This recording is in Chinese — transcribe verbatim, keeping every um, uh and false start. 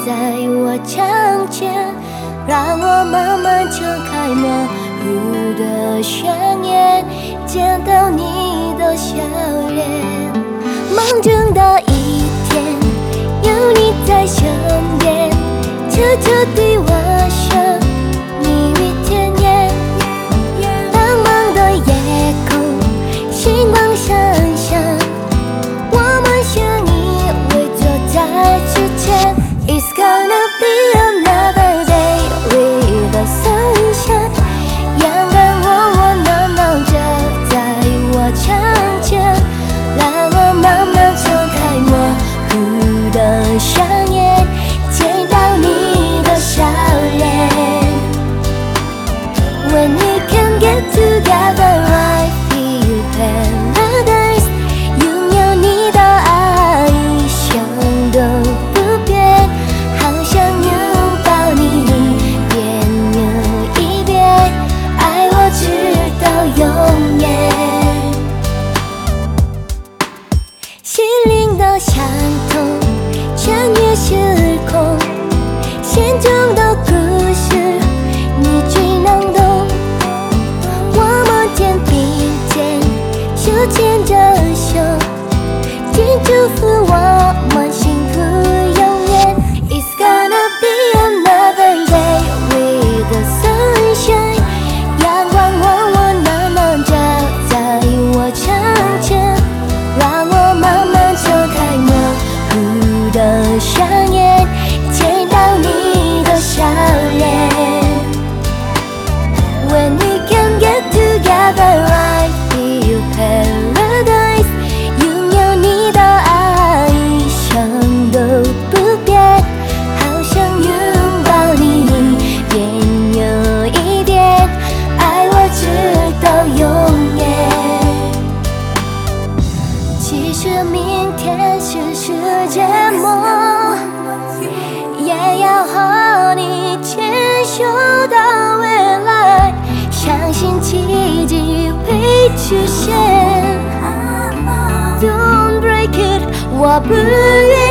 在我窗前，让我慢慢睁开模糊的双眼，见到你的笑脸。梦中的一天，有你在身边，悄悄对我说蜜语甜言。茫茫的夜空，星光闪闪，我们相依偎坐在之前。It's gonna be another day with the sunshine， 阳光温温暖暖着在我窗前，让我慢慢睁开模糊的双眼，见到你的笑脸。When we can get together, I feel paradise， 拥有你的爱一生都不变，好想拥抱你一遍又一遍，爱我直到永远。心灵的相通，穿越时空，心中的故事你最能懂。我们肩并肩，手牵着手，请祝福我们幸福永远。It's gonna be another day with the sunshine， 阳光温温暖暖照在我窗前，让我慢慢睁开模糊的双眼，见到你的笑脸。When we can get together, I feel paradise， 拥有你的爱一生都不变，好想拥抱你一遍又一遍，爱我直到永远。其实明天是世界末，也要和你牵手到未来，相信奇迹会出现。Don't break it， 我不愿